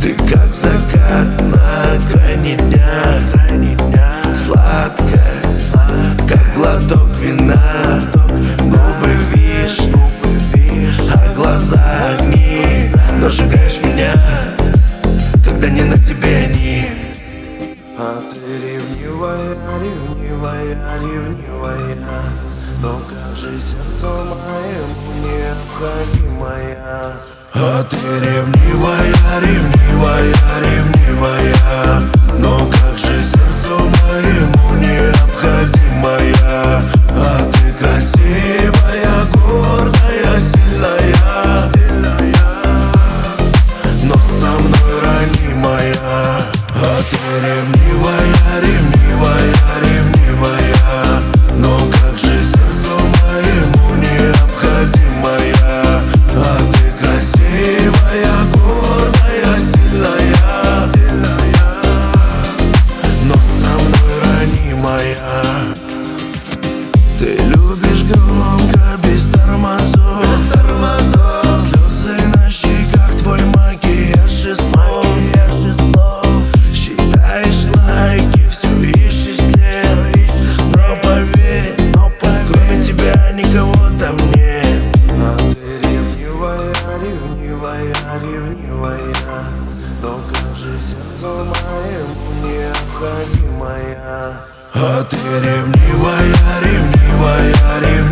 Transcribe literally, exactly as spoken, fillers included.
Ты как закат на окраине дня, сладкая, как глоток вина. Губы вишни, а глаза огни. Но сжигаешь меня, когда не на тебе они. А ты ревнивая, ревнивая, ревнивая. Но как же сердцу моему необходимая. А ты ревнивая, ревнивая, ревнивая. Но как же сердцу моему необходимая. А ты красивая, гордая, сильная, но со мной ранимая. А ты ревнивая, ревнивая, ревнивая. Но как же сердцу моему необходимая. А ты красивая, гордая, сильная, но со мной ранимая. Ты любишь громко, без тормозов, слезы на щеках, твой макияж и слов. Считаешь лайки, все ищешь след. Но поверь, кроме тебя никого там нет. А ты ревнивая, ревнивая, ревнивая. Но как же сердцу моему необходимая. А ты ревнивая, ревнивая, ревнивая.